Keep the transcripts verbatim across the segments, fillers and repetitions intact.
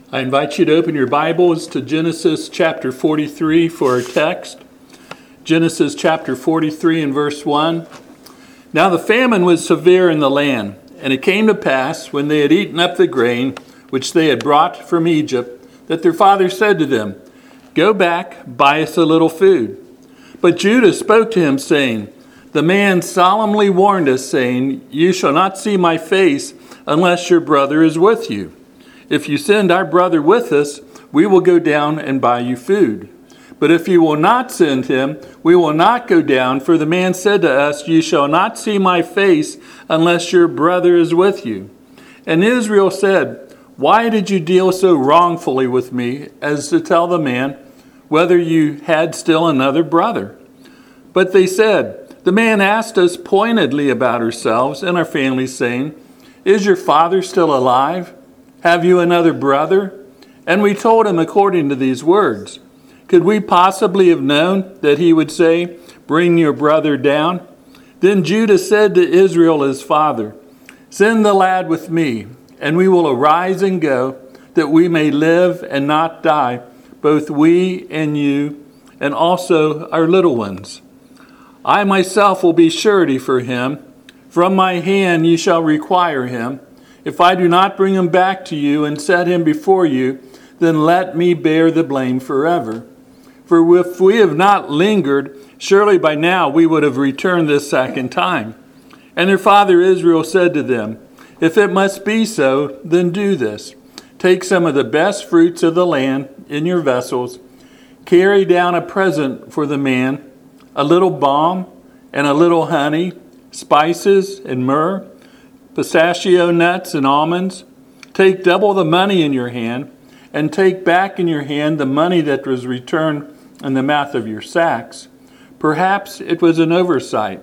I invite you to open your Bibles to Genesis chapter forty-three for our text. Genesis chapter forty-three and verse one. Now the famine was severe in the land, and it came to pass, when they had eaten up the grain which they had brought from Egypt, that their father said to them, Go back, buy us a little food. But Judah spoke to him, saying, The man solemnly warned us, saying, You shall not see my face unless your brother is with you. If you send our brother with us, we will go down and buy you food. But if you will not send him, we will not go down, for the man said to us, You shall not see my face unless your brother is with you. And Israel said, Why did you deal so wrongfully with me, as to tell the man whether you had still another brother? But they said, The man asked us pointedly about ourselves and our families, saying, Is your father still alive? Have you another brother? And we told him according to these words. Could we possibly have known that he would say, Bring your brother down? Then Judah said to Israel his father, Send the lad with me, and we will arise and go, that we may live and not die, both we and you, and also our little ones. I myself will be surety for him. From my hand you shall require him. If I do not bring him back to you and set him before you, then let me bear the blame forever. For if we have not lingered, surely by now we would have returned this second time. And their father Israel said to them, If it must be so, then do this. Take some of the best fruits of the land in your vessels, carry down a present for the man, a little balm and a little honey, spices and myrrh, pistachio nuts and almonds. Take double the money in your hand, and take back in your hand the money that was returned in the mouth of your sacks. Perhaps it was an oversight.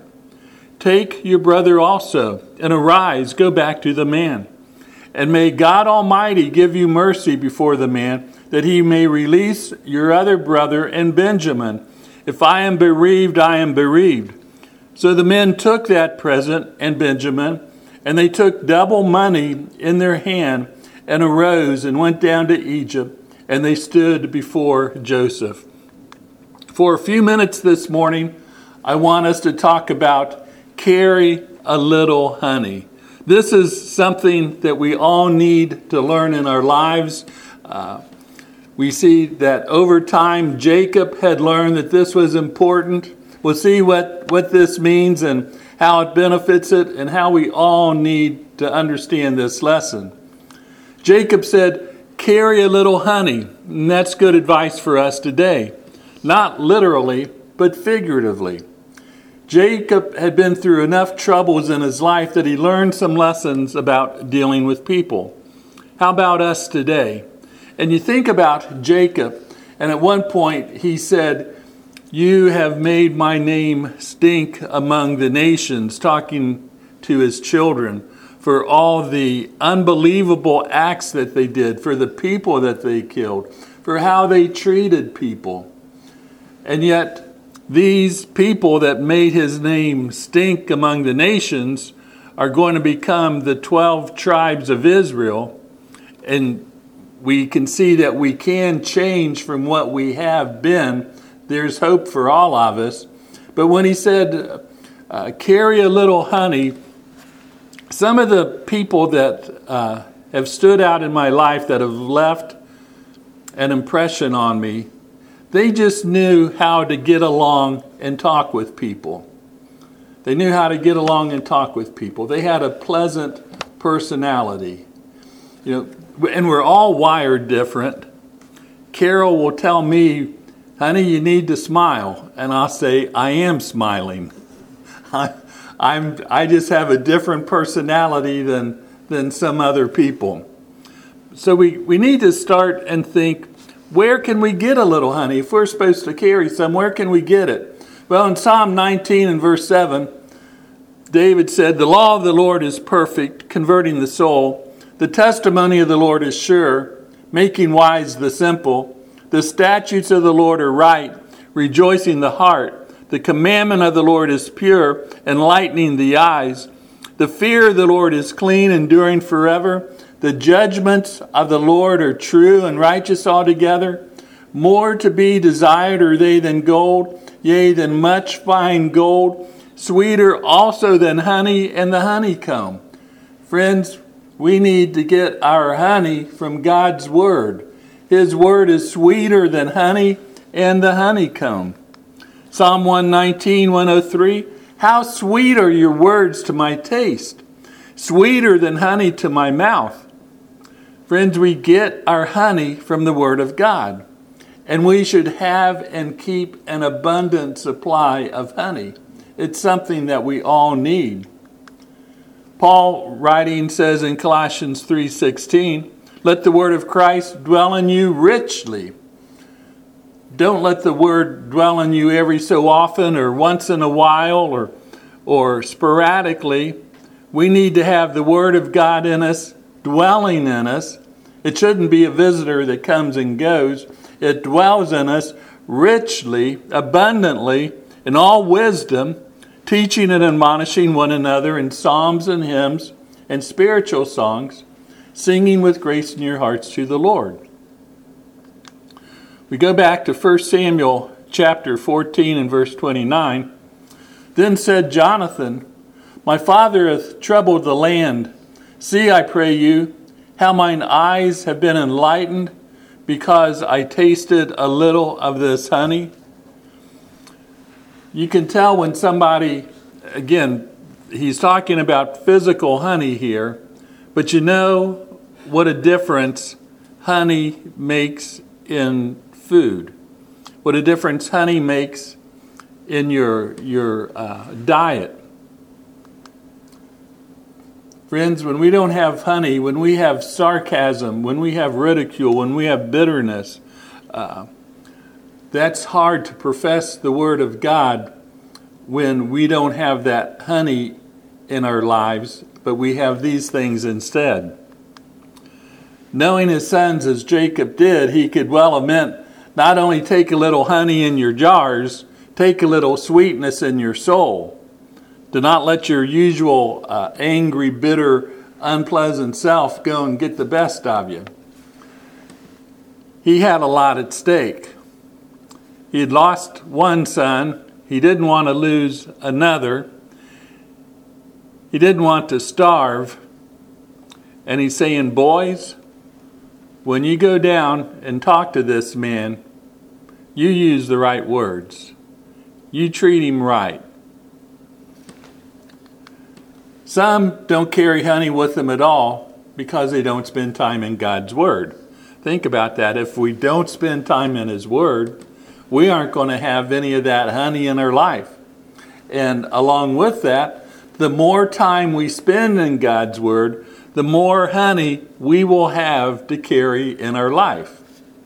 Take your brother also, and arise, go back to the man. And may God Almighty give you mercy before the man, that he may release your other brother and Benjamin. If I am bereaved, I am bereaved. So the men took that present and Benjamin, and they took double money in their hand, and arose and went down to Egypt, and they stood before Joseph. For a few minutes this morning, I want us to talk about carry a little honey. This is something that we all need to learn in our lives. Uh, we see that over time, Jacob had learned that this was important. We'll see what, what this means and how it benefits it, and how we all need to understand this lesson. Jacob said, carry a little honey, and that's good advice for us today. Not literally, but figuratively. Jacob had been through enough troubles in his life that he learned some lessons about dealing with people. How about us today? And you think about Jacob, and at one point he said, You have made my name stink among the nations, talking to his children, for all the unbelievable acts that they did, for the people that they killed, for how they treated people. And yet, these people that made his name stink among the nations are going to become the twelve tribes of Israel. And we can see that we can change from what we have been. There's hope for all of us. But when he said, uh, carry a little honey, some of the people that uh, have stood out in my life that have left an impression on me, they just knew how to get along and talk with people. They knew how to get along and talk with people. They had a pleasant personality. You know, and we're all wired different. Carol will tell me, Honey, you need to smile. And I'll say, I am smiling. I, I'm, I just have a different personality than, than some other people. So we, we need to start and think, where can we get a little honey? If we're supposed to carry some, where can we get it? Well, in Psalm nineteen and verse seven, David said, The law of the Lord is perfect, converting the soul. The testimony of the Lord is sure, making wise the simple. The statutes of the Lord are right, rejoicing the heart. The commandment of the Lord is pure, enlightening the eyes. The fear of the Lord is clean, enduring forever. The The judgments of the Lord are true and righteous altogether. More to be desired are they than gold, yea, than much fine gold, sweeter also than honey and the honeycomb. Friends, we need to get our honey from God's word. His word is sweeter than honey and the honeycomb. Psalm one nineteen, one oh three, how sweet are your words to my taste, sweeter than honey to my mouth. Friends, we get our honey from the word of God. And we should have and keep an abundant supply of honey. It's something that we all need. Paul, writing, says in Colossians three sixteen, let the word of Christ dwell in you richly. Don't let the word dwell in you every so often or once in a while or, or sporadically. We need to have the word of God in us, dwelling in us. It shouldn't be a visitor that comes and goes. It dwells in us richly, abundantly, in all wisdom, teaching and admonishing one another in psalms and hymns and spiritual songs, singing with grace in your hearts to the Lord. We go back to First Samuel chapter fourteen and verse twenty-nine. Then said Jonathan, my father hath troubled the land. See, I pray you, how mine eyes have been enlightened, because I tasted a little of this honey. You can tell when somebody, again, he's talking about physical honey here, but you know what a difference honey makes in food. What a difference honey makes in your, your uh, diet. Friends, when we don't have honey, when we have sarcasm, when we have ridicule, when we have bitterness, uh, that's hard to profess the word of God when we don't have that honey in our lives, but we have these things instead. Knowing his sons as Jacob did, he could well have meant not only take a little honey in your jars, take a little sweetness in your soul. Do not let your usual uh, angry, bitter, unpleasant self go and get the best of you. He had a lot at stake. He had lost one son. He didn't want to lose another. He didn't want to starve. And he's saying, boys, when you go down and talk to this man, you use the right words. You treat him right. Some don't carry honey with them at all because they don't spend time in God's Word. Think about that. If we don't spend time in His Word, we aren't going to have any of that honey in our life. And along with that, the more time we spend in God's Word, the more honey we will have to carry in our life.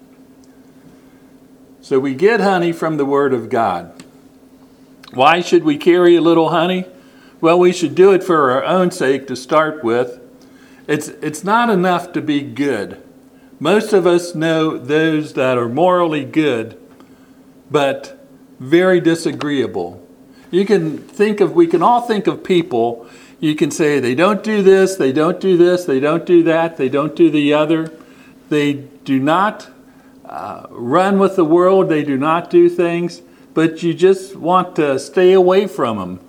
So we get honey from the Word of God. Why should we carry a little honey? Well, we should do it for our own sake to start with. It's, it's not enough to be good. Most of us know those that are morally good, but very disagreeable. You can think of, we can all think of people, you can say they don't do this, they don't do this, they don't do that, they don't do the other. They do not uh, run with the world, they do not do things, but you just want to stay away from them.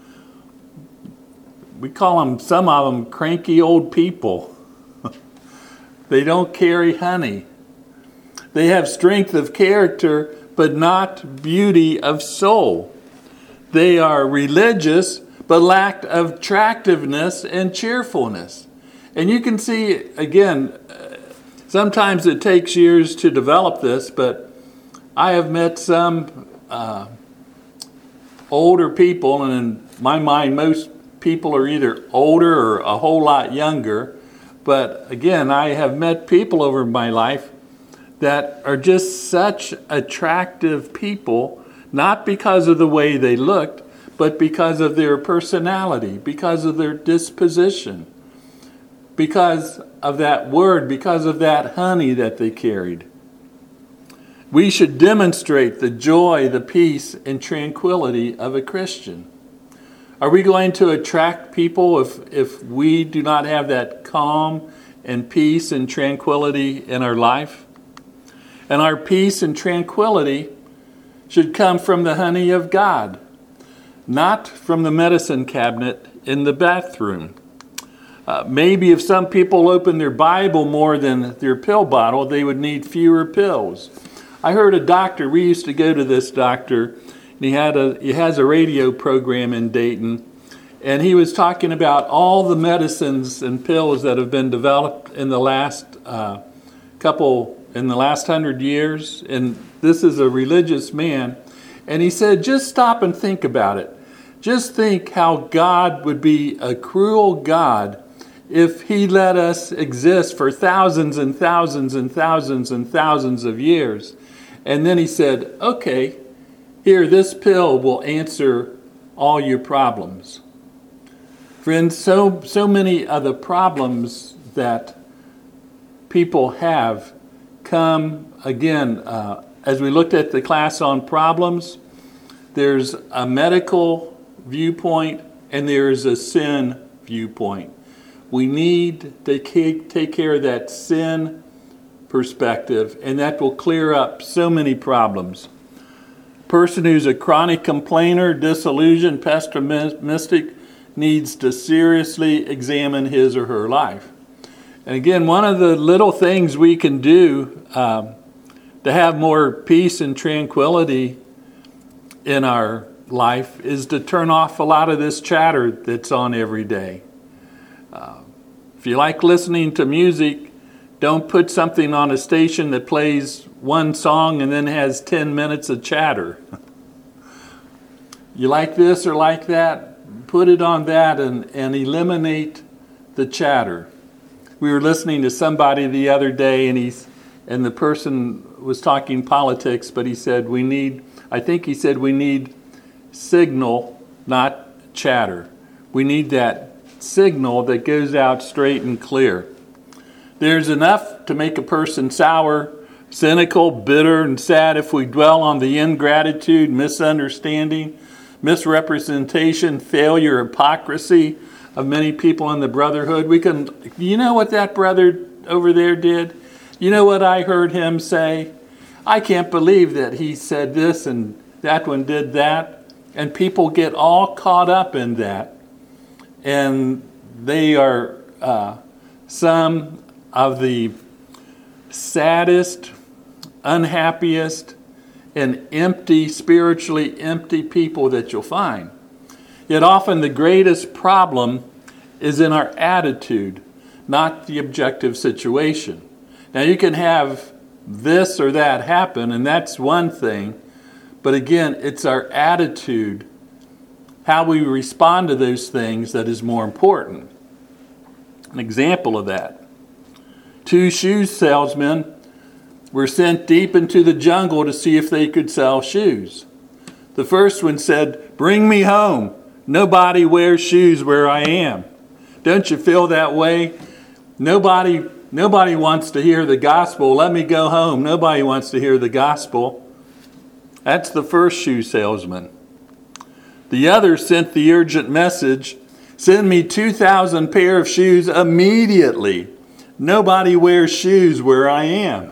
We call them, some of them, cranky old people. They don't carry honey. They have strength of character, but not beauty of soul. They are religious, but lack of attractiveness and cheerfulness. And you can see, again, sometimes it takes years to develop this, but I have met some uh, older people, and in my mind, most people are either older or a whole lot younger. But again, I have met people over my life that are just such attractive people, not because of the way they looked, but because of their personality, because of their disposition, because of that word, because of that honey that they carried. We should demonstrate the joy, the peace, and tranquility of a Christian. Are we going to attract people if, if we do not have that calm and peace and tranquility in our life. And our peace and tranquility should come from the honey of God, not from the medicine cabinet in the bathroom. Uh, maybe if some people open their Bible more than their pill bottle, they would need fewer pills. I heard a doctor, we used to go to this doctor, and he had a he has a radio program in Dayton, and he was talking about all the medicines and pills that have been developed in the last uh, couple, in the last hundred years, and this is a religious man, and he said, just stop and think about it. Just think how God would be a cruel God if he let us exist for thousands and thousands and thousands and thousands of years. And then he said, okay, here, this pill will answer all your problems. Friends, so, so many of the problems that people have come, again, uh, as we looked at the class on problems, there's a medical viewpoint and there's a sin viewpoint. We need to take care of that sin perspective, and that will clear up so many problems. Person who's a chronic complainer, disillusioned, pessimistic, needs to seriously examine his or her life. And again, one of the little things we can do um, to have more peace and tranquility in our life is to turn off a lot of this chatter that's on every day. Uh, if you like listening to music, don't put something on a station that plays one song and then has ten minutes of chatter. You like this or like that? Put it on that and, and eliminate the chatter. We were listening to somebody the other day, and he's and the person was talking politics, but he said we need, I think he said we need signal, not chatter. We need that signal that goes out straight and clear. There's enough to make a person sour, cynical, bitter, and sad if we dwell on the ingratitude, misunderstanding, misrepresentation, failure, hypocrisy of many people in the brotherhood. We can, you know what that brother over there did? You know what I heard him say? I can't believe that he said this and that one did that. And people get all caught up in that. And they are uh, some of the saddest, unhappiest, and empty, spiritually empty people that you'll find. Yet often the greatest problem is in our attitude, not the objective situation. Now you can have this or that happen, and that's one thing. But again, it's our attitude, how we respond to those things, that is more important. An example of that. Two shoe salesmen were sent deep into the jungle to see if they could sell shoes. The first one said, "Bring me home. Nobody wears shoes where I am." Don't you feel that way? Nobody, nobody wants to hear the gospel. Let me go home. Nobody wants to hear the gospel. That's the first shoe salesman. The other sent the urgent message, "Send me two thousand pair of shoes immediately. Nobody wears shoes where I am."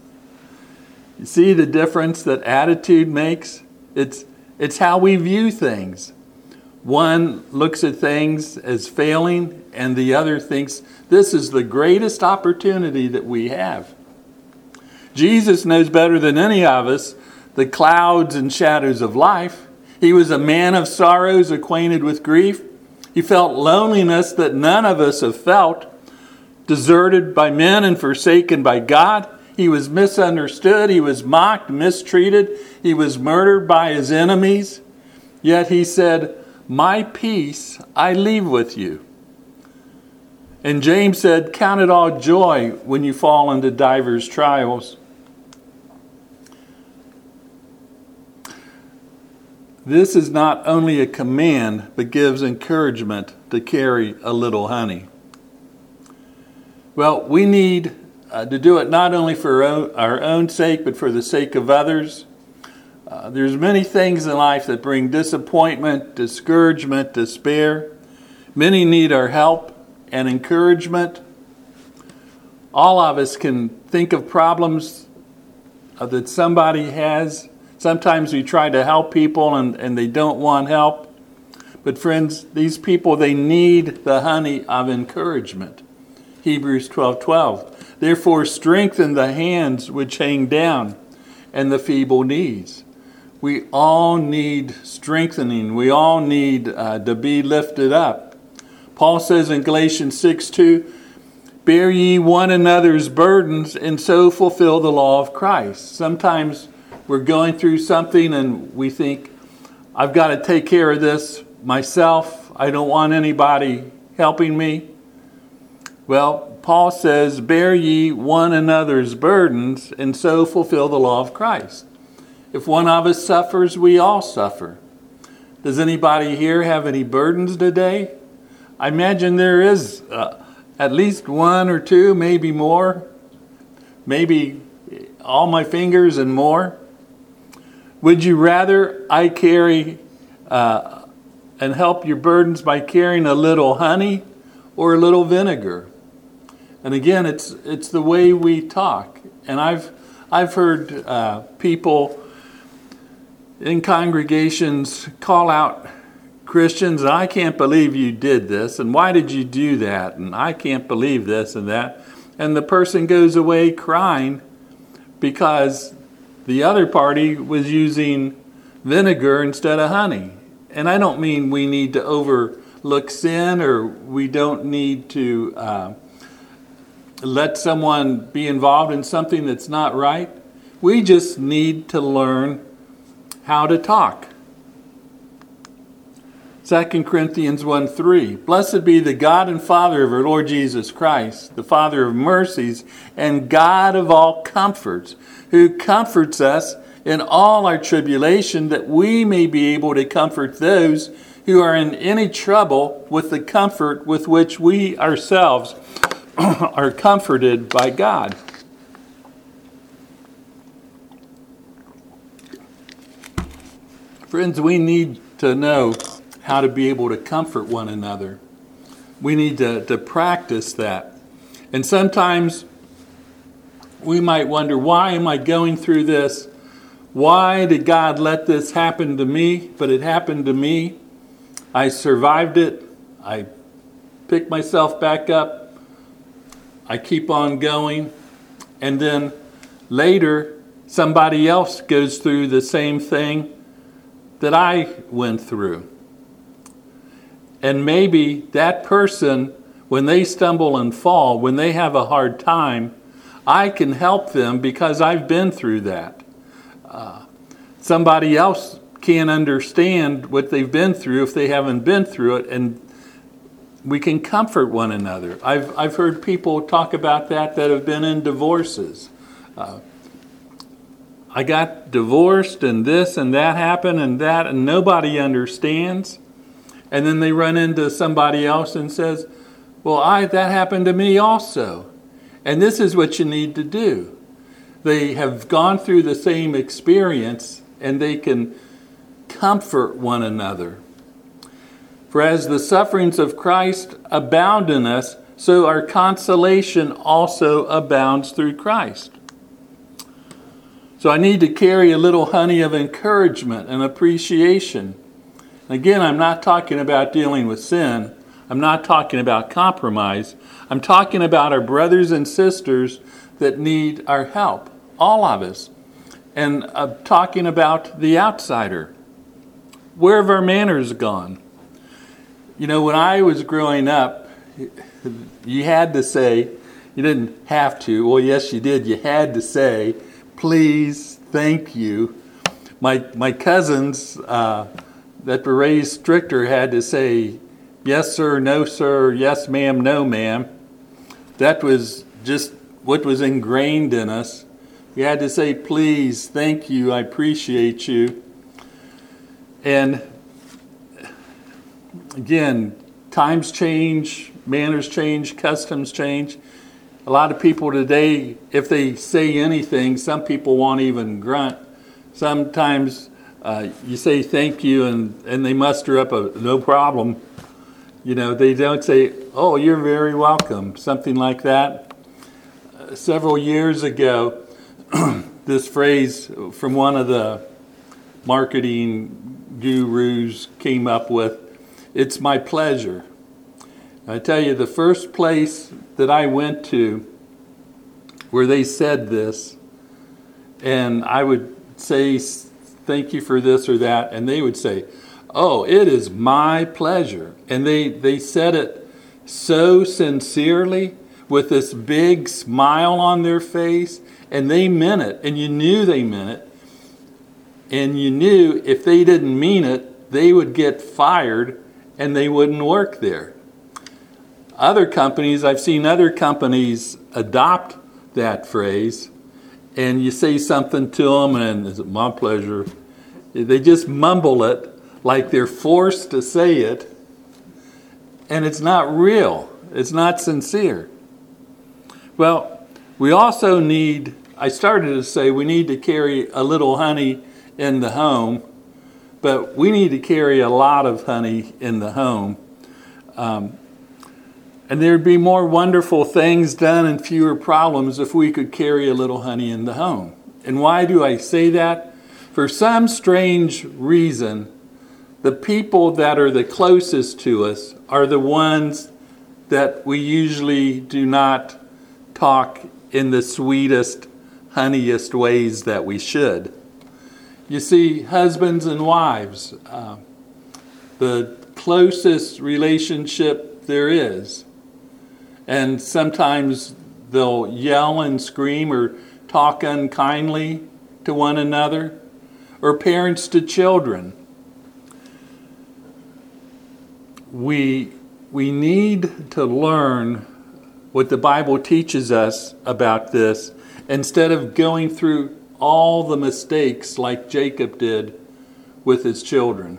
You see the difference that attitude makes? It's, it's how we view things. One looks at things as failing, and the other thinks this is the greatest opportunity that we have. Jesus knows better than any of us the clouds and shadows of life. He was a man of sorrows, acquainted with grief. He felt loneliness that none of us have felt, deserted by men and forsaken by God. He was misunderstood. He was mocked, mistreated. He was murdered by his enemies. Yet he said, "My peace I leave with you." And James said, "Count it all joy when you fall into divers trials." This is not only a command, but gives encouragement to carry a little honey. Well, we need uh, to do it not only for our own, our own sake, but for the sake of others. Uh, there's many things in life that bring disappointment, discouragement, despair. Many need our help and encouragement. All of us can think of problems uh, that somebody has. Sometimes we try to help people and, and they don't want help. But friends, these people, they need the honey of encouragement. Hebrews twelve twelve. Therefore strengthen the hands which hang down and the feeble knees. We all need strengthening. We all need uh, to be lifted up. Paul says in Galatians six two, bear ye one another's burdens and so fulfill the law of Christ. Sometimes we're going through something and we think, I've got to take care of this myself. I don't want anybody helping me. Well, Paul says, bear ye one another's burdens and so fulfill the law of Christ. If one of us suffers, we all suffer. Does anybody here have any burdens today? I imagine there is uh, at least one or two, maybe more, maybe all my fingers and more. Would you rather I carry uh, and help your burdens by carrying a little honey or a little vinegar? And again, it's it's the way we talk. And I've I've heard uh, people in congregations call out Christians, I can't believe you did this, and why did you do that? And I can't believe this and that. And the person goes away crying because the other party was using vinegar instead of honey. And I don't mean we need to overlook sin or we don't need to uh, let someone be involved in something that's not right. We just need to learn how to talk. Second Corinthians one three. Blessed be the God and Father of our Lord Jesus Christ, the Father of mercies and God of all comforts, who comforts us in all our tribulation, that we may be able to comfort those who are in any trouble with the comfort with which we ourselves are comforted by God. Friends, we need to know how to be able to comfort one another. We need to, to practice that. And sometimes we might wonder, why am I going through this? Why did God let this happen to me? But it happened to me. I survived it. I picked myself back up. I keep on going. And then later, somebody else goes through the same thing that I went through. And maybe that person, when they stumble and fall, when they have a hard time, I can help them because I've been through that. Uh, somebody else can't understand what they've been through if they haven't been through it, and we can comfort one another. I've I've heard people talk about that that have been in divorces. Uh, I got divorced and this and that happened and that, and nobody understands. And then they run into somebody else and says, well, I that happened to me also. And this is what you need to do. They have gone through the same experience and they can comfort one another. For as the sufferings of Christ abound in us, so our consolation also abounds through Christ. So I need to carry a little honey of encouragement and appreciation. Again, I'm not talking about dealing with sin. I'm not talking about compromise. I'm talking about our brothers and sisters that need our help, all of us. And I'm talking about the outsider. Where have our manners gone? You know, when I was growing up, you had to say, you didn't have to, well, yes, you did. You had to say, please, thank you. My my cousins uh, that were raised stricter had to say, yes, sir, no, sir, yes, ma'am, no, ma'am. That was just what was ingrained in us. We had to say, please, thank you, I appreciate you. And again, times change, manners change, customs change. A lot of people today, if they say anything, some people won't even grunt. Sometimes uh, you say thank you and, and they muster up a no problem. You know, they don't say, oh, you're very welcome, something like that. several years ago, this phrase from one of the marketing gurus came up with, "It's my pleasure." I tell you, the first place that I went to where they said this, and I would say, "Thank you for this or that," and they would say, "Oh, it is my pleasure." And they, they said it so sincerely, with this big smile on their face, and they meant it, and you knew they meant it. And you knew if they didn't mean it, they would get fired and they wouldn't work there. Other companies, I've seen other companies adopt that phrase, and you say something to them and it's my pleasure. They just mumble it like they're forced to say it, and it's not real. It's not sincere. Well, we also need, I started to say we need to carry a little honey in the home, but we need to carry a lot of honey in the home. Um, and there'd be more wonderful things done and fewer problems if we could carry a little honey in the home. And why do I say that? For some strange reason, the people that are the closest to us are the ones that we usually do not talk in the sweetest, honeyest ways that we should. You see, husbands and wives, uh, the closest relationship there is. And sometimes they'll yell and scream or talk unkindly to one another, or parents to children. We, we need to learn what the Bible teaches us about this, instead of going through all the mistakes like Jacob did with his children.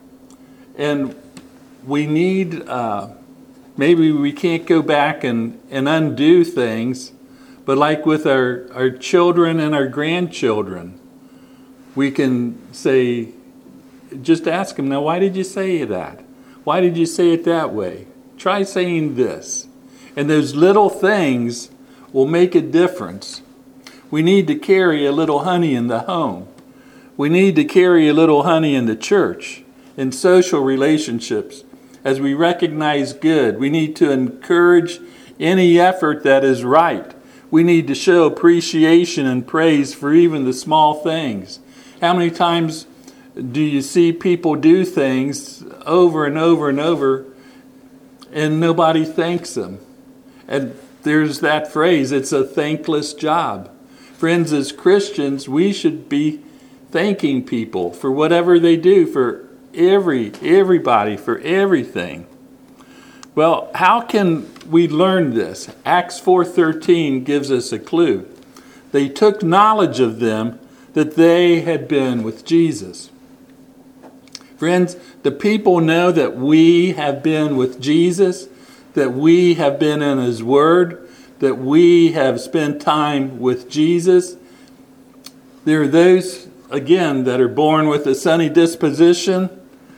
And we need, uh, maybe we can't go back and, and undo things, but like with our, our children and our grandchildren, we can say, just ask them, now why did you say that? Why did you say it that way? Try saying this. And those little things will make a difference. We need to carry a little honey in the home. We need to carry a little honey in the church, in social relationships. As we recognize good, we need to encourage any effort that is right. We need to show appreciation and praise for even the small things. How many times do you see people do things over and over and over and nobody thanks them? And there's that phrase, it's a thankless job. Friends, as Christians, we should be thanking people for whatever they do, for every everybody, for everything. Well, how can we learn this? Acts four thirteen gives us a clue. They took knowledge of them that they had been with Jesus. Friends, the people know that we have been with Jesus, that we have been in His Word, that we have spent time with Jesus. There are those, again, that are born with a sunny disposition,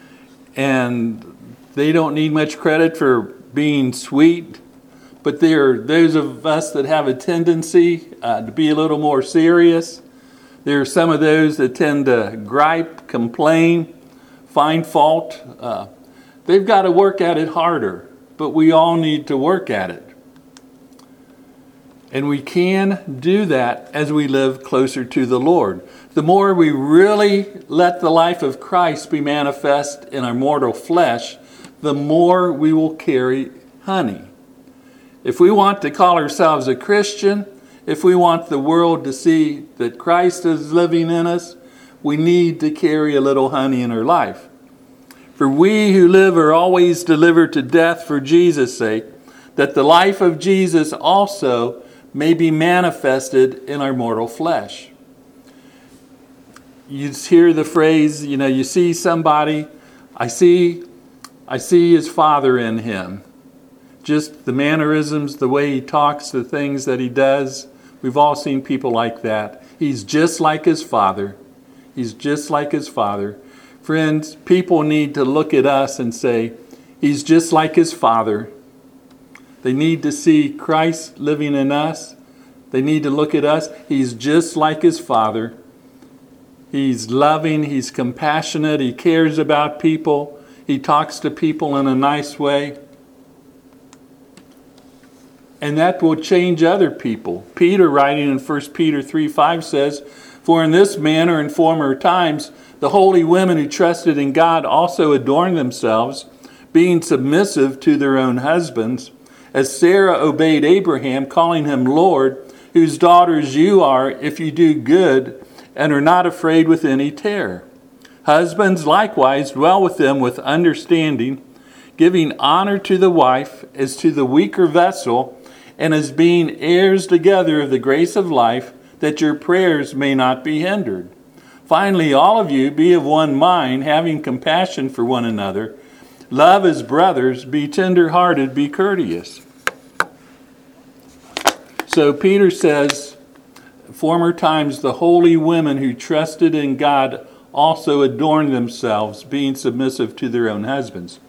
and they don't need much credit for being sweet. But there are those of us that have a tendency uh, to be a little more serious. There are some of those that tend to gripe, complain, find fault. Uh, they've got to work at it harder. But we all need to work at it. And we can do that as we live closer to the Lord. The more we really let the life of Christ be manifest in our mortal flesh, the more we will carry honey. If we want to call ourselves a Christian, if we want the world to see that Christ is living in us, we need to carry a little honey in our life. For we who live are always delivered to death for Jesus' sake, that the life of Jesus also may be manifested in our mortal flesh. You hear the phrase, you know, you see somebody, I see, I see his Father in him. Just the mannerisms, the way he talks, the things that he does. We've all seen people like that. He's just like his Father. He's just like his Father. Friends, people need to look at us and say, he's just like his Father. They need to see Christ living in us. They need to look at us. He's just like his Father. He's loving, he's compassionate, he cares about people, he talks to people in a nice way. And that will change other people. Peter, writing in First Peter three five, says, "For in this manner in former times, the holy women who trusted in God also adorned themselves, being submissive to their own husbands, as Sarah obeyed Abraham, calling him Lord, whose daughters you are, if you do good, and are not afraid with any terror. Husbands likewise dwell with them with understanding, giving honor to the wife as to the weaker vessel, and as being heirs together of the grace of life, that your prayers may not be hindered. Finally, all of you be of one mind, having compassion for one another. Love as brothers, be tender-hearted, be courteous." So Peter says, former times the holy women who trusted in God also adorned themselves, being submissive to their own husbands.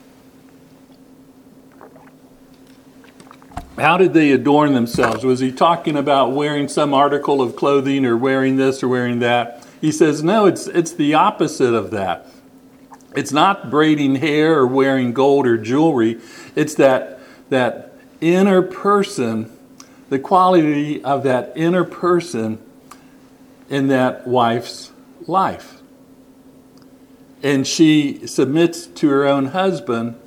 How did they adorn themselves? Was he talking about wearing some article of clothing or wearing this or wearing that? He says, no, it's it's the opposite of that. It's not braiding hair or wearing gold or jewelry. It's that that inner person, the quality of that inner person in that wife's life. And she submits to her own husband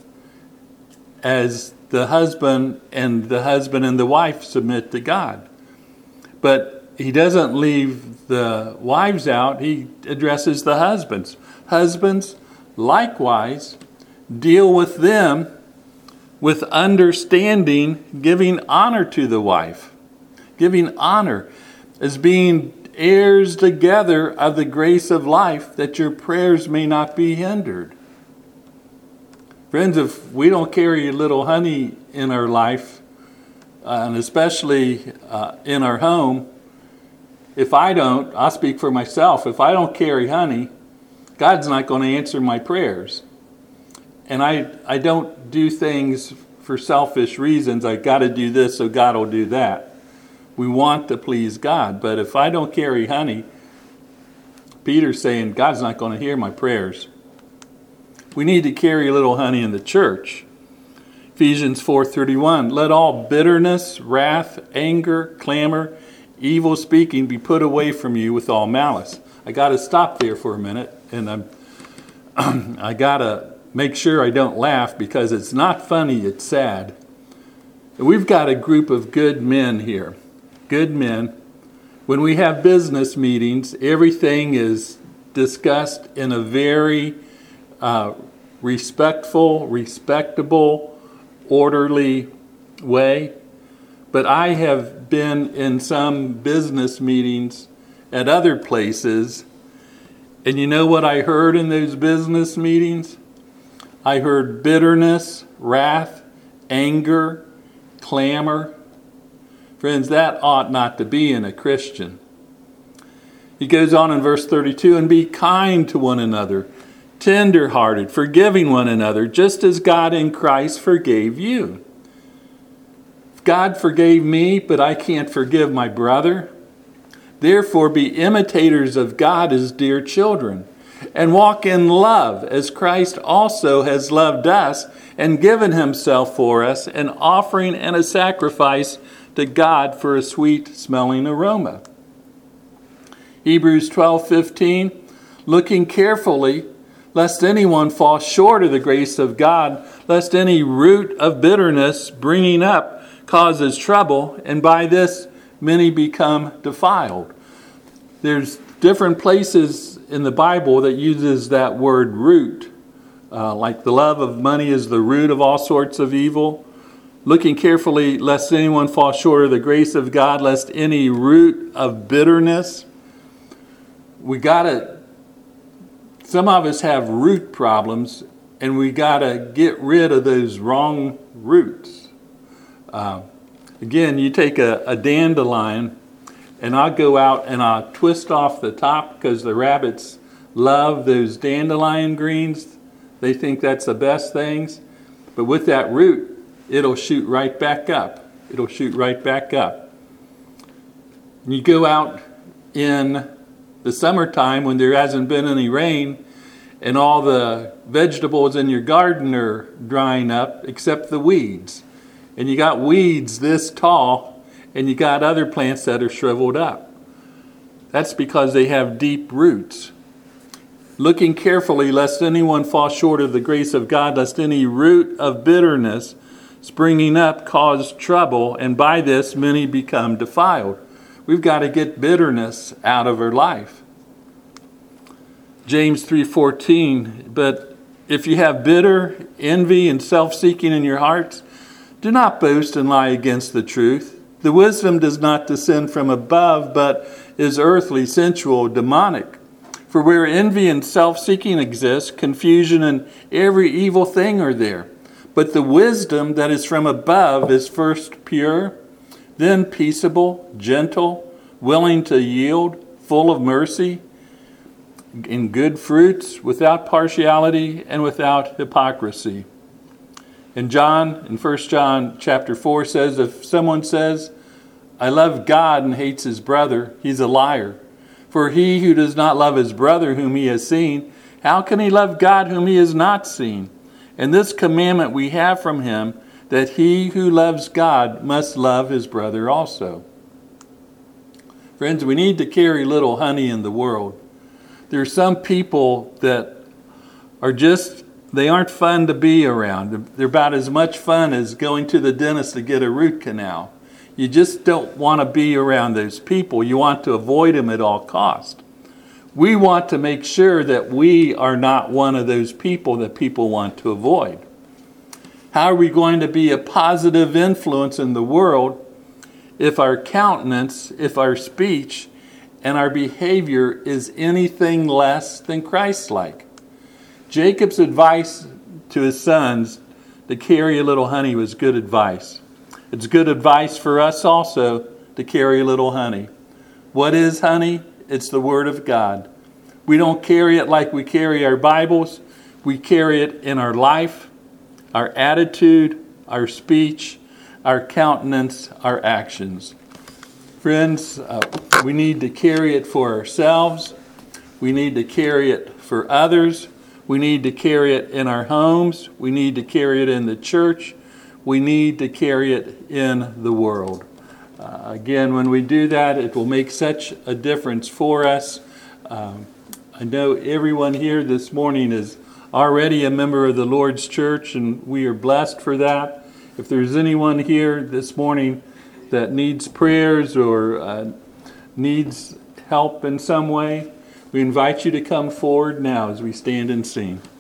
as the husband and the husband and the wife submit to God. But he doesn't leave the wives out. He addresses the husbands. Husbands, likewise, deal with them with understanding, giving honor to the wife. Giving honor as being heirs together of the grace of life, that your prayers may not be hindered. Friends, if we don't carry a little honey in our life, uh, and especially uh, in our home, if I don't, I'll speak for myself, if I don't carry honey, God's not going to answer my prayers. And I, I don't do things for selfish reasons. I got to do this so God will do that. We want to please God. But if I don't carry honey, Peter's saying God's not going to hear my prayers. We need to carry a little honey in the church. Ephesians four thirty-one, let all bitterness, wrath, anger, clamor, evil speaking be put away from you with all malice. I got to stop there for a minute, and I'm I got to make sure I don't laugh, because it's not funny, it's sad. We've got a group of good men here, good men. When we have business meetings, everything is discussed in a very uh, respectful, respectable, orderly way. But I have been in some business meetings at other places, and you know what I heard in those business meetings? I heard bitterness, wrath, anger, clamor. Friends, that ought not to be in a Christian. He goes on in verse thirty-two, and be kind to one another, tender-hearted, forgiving one another, just as God in Christ forgave you. God forgave me, but I can't forgive my brother. Therefore, be imitators of God as dear children, and walk in love as Christ also has loved us and given himself for us, an offering and a sacrifice to God for a sweet-smelling aroma. Hebrews twelve fifteen, looking carefully, lest anyone fall short of the grace of God, lest any root of bitterness springing up causes trouble, and by this many become defiled. There's different places in the Bible that uses that word root. Uh, like the love of money is the root of all sorts of evil. Looking carefully, lest anyone fall short of the grace of God, lest any root of bitterness. We gotta, some of us have root problems, and we gotta get rid of those wrong roots. Uh, again, you take a, a dandelion, and I'll go out and I'll twist off the top, because the rabbits love those dandelion greens. They think that's the best things. But with that root, it'll shoot right back up. It'll shoot right back up. You go out in the summertime when there hasn't been any rain and all the vegetables in your garden are drying up except the weeds. And you got weeds this tall and you got other plants that are shriveled up. That's because they have deep roots. Looking carefully lest anyone fall short of the grace of God, lest any root of bitterness springing up cause trouble, and by this many become defiled. We've got to get bitterness out of our life. James three fourteen, but if you have bitter envy and self-seeking in your hearts, do not boast and lie against the truth. The wisdom does not descend from above, but is earthly, sensual, demonic. For where envy and self-seeking exist, confusion and every evil thing are there. But the wisdom that is from above is first pure, then peaceable, gentle, willing to yield, full of mercy, in good fruits, without partiality and without hypocrisy. And John, in First John chapter four says, if someone says, I love God and hates his brother, he's a liar. For he who does not love his brother whom he has seen, how can he love God whom he has not seen? And this commandment we have from him, that he who loves God must love his brother also. Friends, we need to carry little honey in the world. There are some people that are just, they aren't fun to be around. They're about as much fun as going to the dentist to get a root canal. You just don't want to be around those people. You want to avoid them at all costs. We want to make sure that we are not one of those people that people want to avoid. How are we going to be a positive influence in the world if our countenance, if our speech, and our behavior is anything less than Christ-like? Jacob's advice to his sons to carry a little honey was good advice. It's good advice for us also to carry a little honey. What is honey? It's the Word of God. We don't carry it like we carry our Bibles. We carry it in our life, our attitude, our speech, our countenance, our actions. Friends, uh, we need to carry it for ourselves. We need to carry it for others. We need to carry it in our homes. We need to carry it in the church. We need to carry it in the world. Uh, again, when we do that, it will make such a difference for us. Um, I know everyone here this morning is already a member of the Lord's church, and we are blessed for that. If there's anyone here this morning that needs prayers or uh, needs help in some way, we invite you to come forward now as we stand and sing.